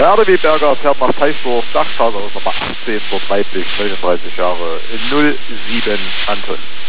Der RDW Berger fährt nach Teichdorf, Dachtager Nummer 18, dort weiblich, 39 Jahre, 07 Anton.